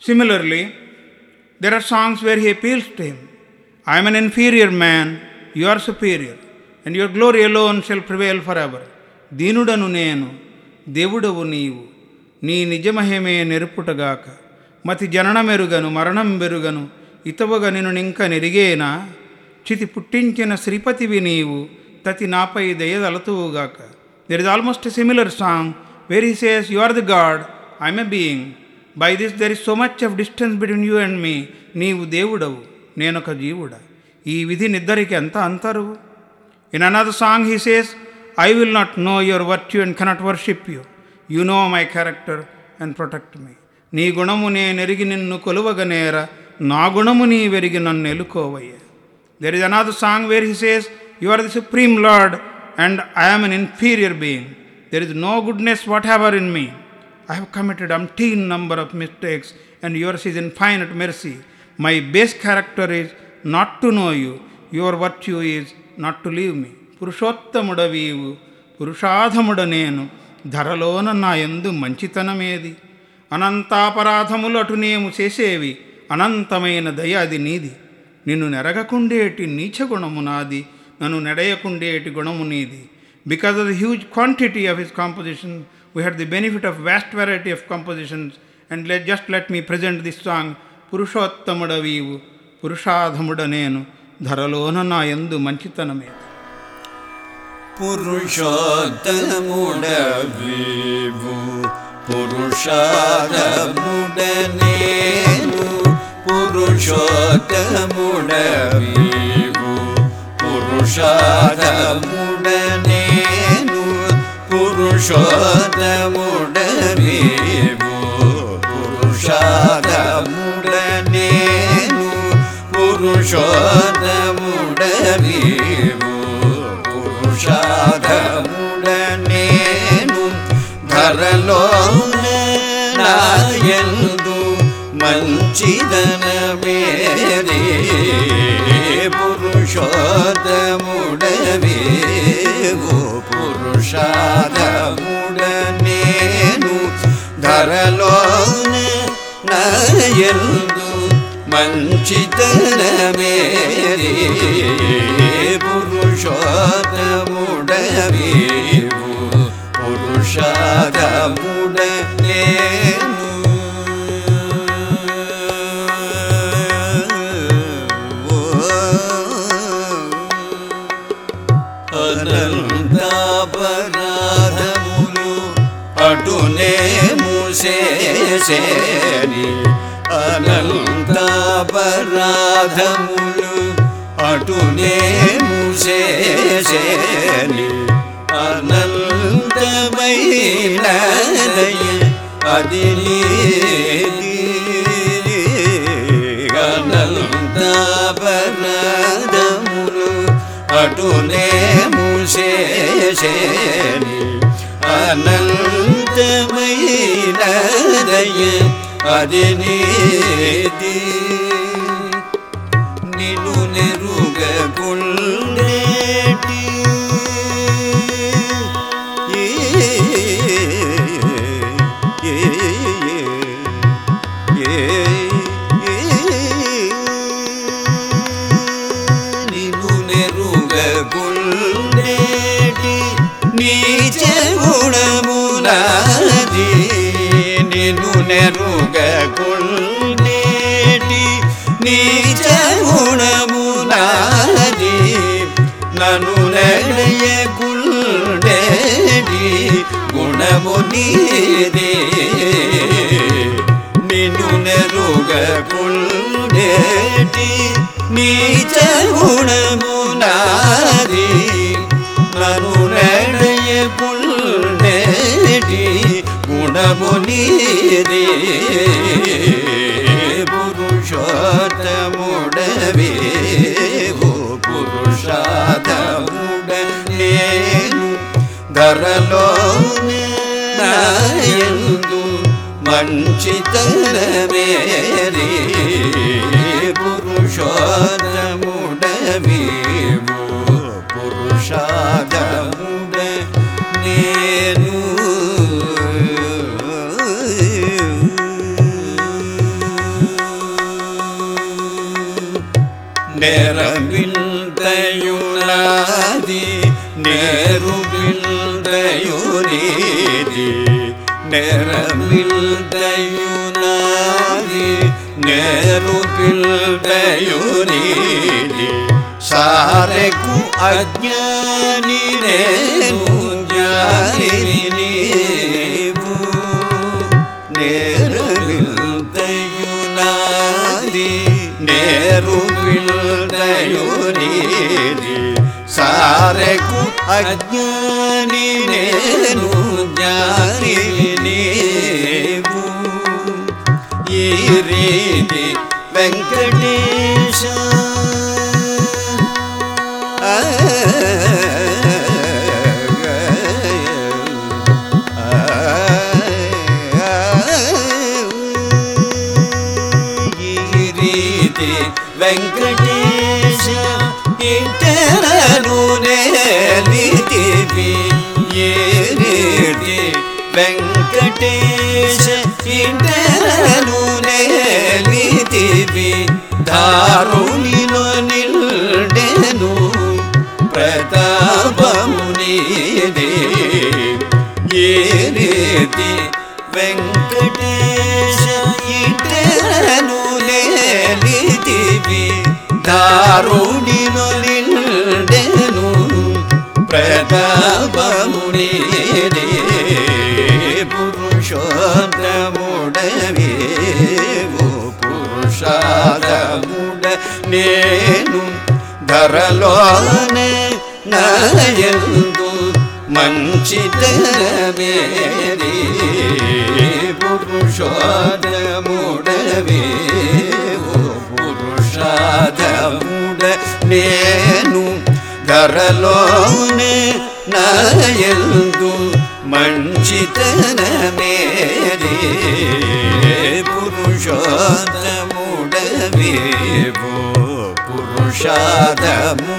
Similarly, there are songs where he appeals to him. I am an inferior man, you are superior, and your glory alone shall prevail forever. దీనుడను నేను, దేవుడవు నీవు, నీ నిజమహిమే నెరుపుటగాక. మతి జననమెరుగను మరణం బెరుగను, ఇతవగా నిన్ను నింక నెరిగేనా. చితి పుట్టించిన శ్రీపతివి నీవు, తతి నాపై దయదలతువుగాక. There is almost a similar song where he says, you are the God, I am a being. By this there is so much of distance between you and me. నీవు దేవుడవు, నేనొక జీవుడా. ఈ విధి నిద్దరికి ఎంత అంతరువు. In another song he says, I will not know your virtue and cannot worship you. You know my character and protect me. నీ గుణము నేనెరిగి నిన్ను కొలువగనేర, నా గుణము నీ వెరిగి నన్ను ఎలుకోవయ్య. There is another song where he says, you are the supreme Lord and I am an inferior being. There is no goodness whatever in me. I have committed umpteen number of mistakes and yours is infinite mercy. My base character is not to know you. Your virtue is not to leave me. పురుషోత్తముడవీవు, పురుషాధముడ నేను, ధరలోన నా యందు మంచితనమేది. అనంతాపరాధములు అటునేము చేసేవి, అనంతమైన దయ అది నీది. నిన్ను నెరగకుండేటి నీచ గుణము నాది, నన్ను నెడయకుండేటి గుణము నీది. Because of the huge quantity of his composition, we had the benefit of vast variety of compositions, and let me present this song, పురుషోత్తముడవీవు, పురుషాధముడ నేను, ధరలోన నా యందు మంచితనమేది. పురుషోత్తముడవీవు, పురుషాధముడ నేను, పురుషోత్తముడవీవు, పురుషాధముడ నేను, పురుషోత్తముడవీవు, పురుషాధముడ నేను, పురుషోత్తముడవీవు, పురుషాధముడ నేను, ధరలోన నాయందు మంచిదనమేది. పురుషోత్తముడవీవు, పురుషాధముడ నేను, ధరలోన నాయందు మంచితనమేది. పురుషోత్తముడవీవు, పురుషాధముడ నేను. అనంతాపరాధములు అటునే మూసేసేని, అనంతాపరాధములు అటునే మూసేసేని, అనంతమైన దయ అది నీది. అనంతాపరాధములు అటునే మూసేసేని, అనంతమైన దయ అది నీది. నిన్ను నెరుగకుండేటి నిన్ను నెరుగకుండేటి నీచ గుణము నాది. నిన్ను నెరుగకుండేటి నీచ గుణము నాది, నన్ను నెడయకుండేటి గుణము నీది. నిన్ను నెరుగకుండేటి నీచ గుణము నాది, నన్ను నెడయకుండేటి గుణము నీది. పురుషోత్తముడవీవు, పురుషాధముడ నేను, ధరలోన నాయందు మంచితనమేది. పురుషోత్తముడవీవు, పురుషాధముడ నేను. నెరమిల్దయునాది నేరు బిల్దయునీది నెరమిల్దయునాది నేరు బిల్దయునీది సారెకు అజ్ఞాని నేను జ్ఞాని నీవు నేరమిల్దయునాది నేరు బిల్దయునీది సారెకు అజ్ఞాని నేను జ్ఞాని నీవు ఈ రీతి వెంకటేశ వెంకటేశ ఇంటరను నేలితివి ఏ రీతి వెంకటేశ ఇంటరను నేలితివి దారుణిలో నిల్డెను ప్రతాపము నీదే ఏ రీతి వెంకటేశ ఇంటరను నేలితివి దారుణిలో నిల్డెను ప్రతాపము నీదే పురుషోత్తముడవే ఓ పురుషాదముడ నేను ధరలోనే నాయందు మంచితనమేరి పురుషోత్తముడవే ఓ పురుషాదముడ నేను ధరలోనే నాయందు మంచితనమేరి పురుషోత్తముడవే ఓ పురుషాదము